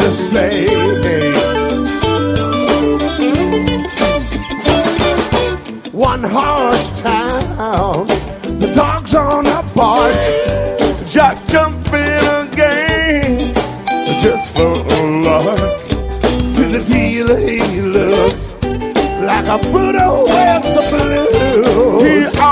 to say. One horse town, the dogs on a bark, Jack jumping again, just for luck. To the dealer he looks like a Buddha with the blue. He